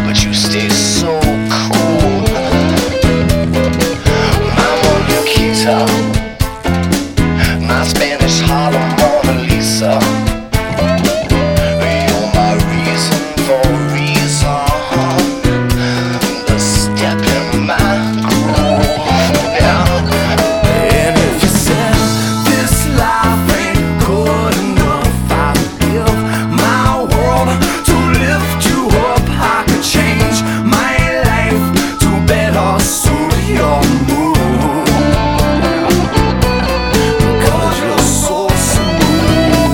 but you stay so cool. My Monaquita, my Spanish Harlem Mona Lisa. You're my reason for reason, the step in my groove. Yeah. And if you said this life ain't good enough, I'd give my world to lift you up. I could change my life to better suit your mood, because you're so smooth.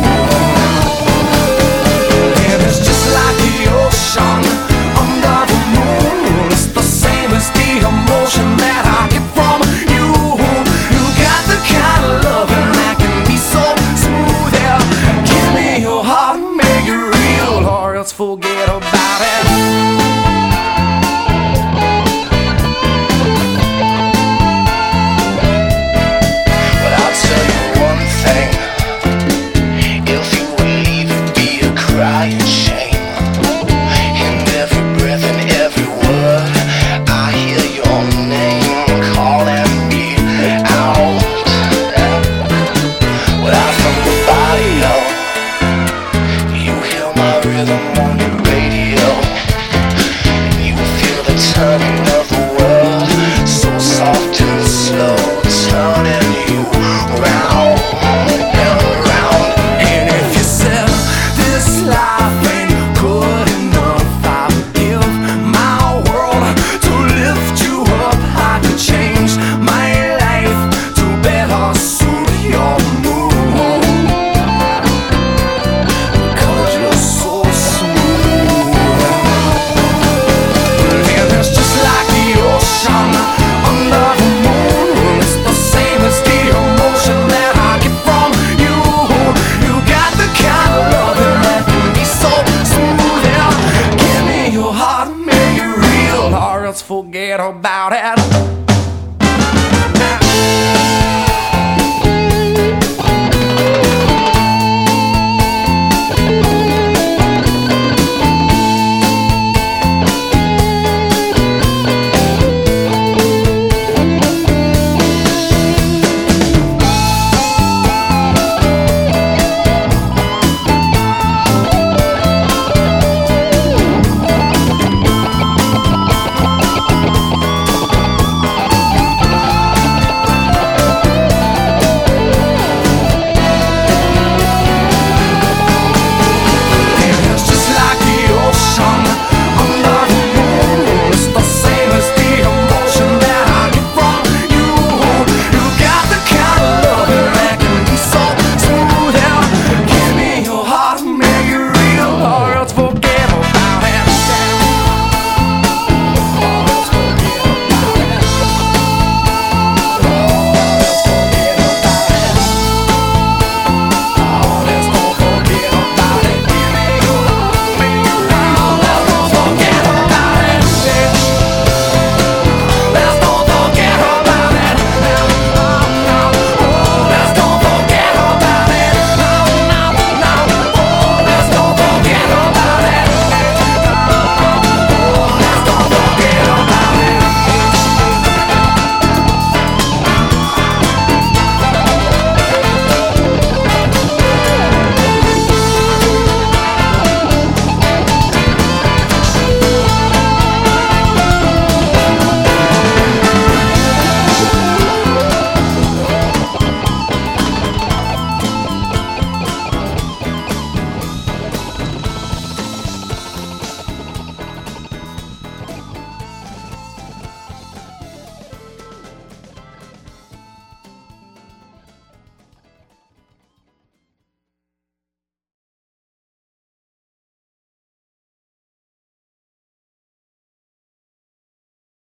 And it's just like the ocean under the moon. It's the same as the emotion that I get from you. You got the kind of loving that can be so smooth. Yeah, give me your heart, make it real, or else forget about it. But I'll tell you one thing, if you would leave, it'd be a crying shame. In every breath and every word, I hear your name calling me out. Without from the body, you hear my rhythm on your radio, and you feel the turning of the world, so soft and slow, turning you round and round. And if you said this life ain't good enough, I would give my world to lift you up. I could change my life to better suit your mood, because you're so smooth. And it's just like the ocean under the moon. It's the same as the emotion that I get from you. You got the kind of loving that can be so smooth. Yeah, give me your heart, make it real, or else forget about it.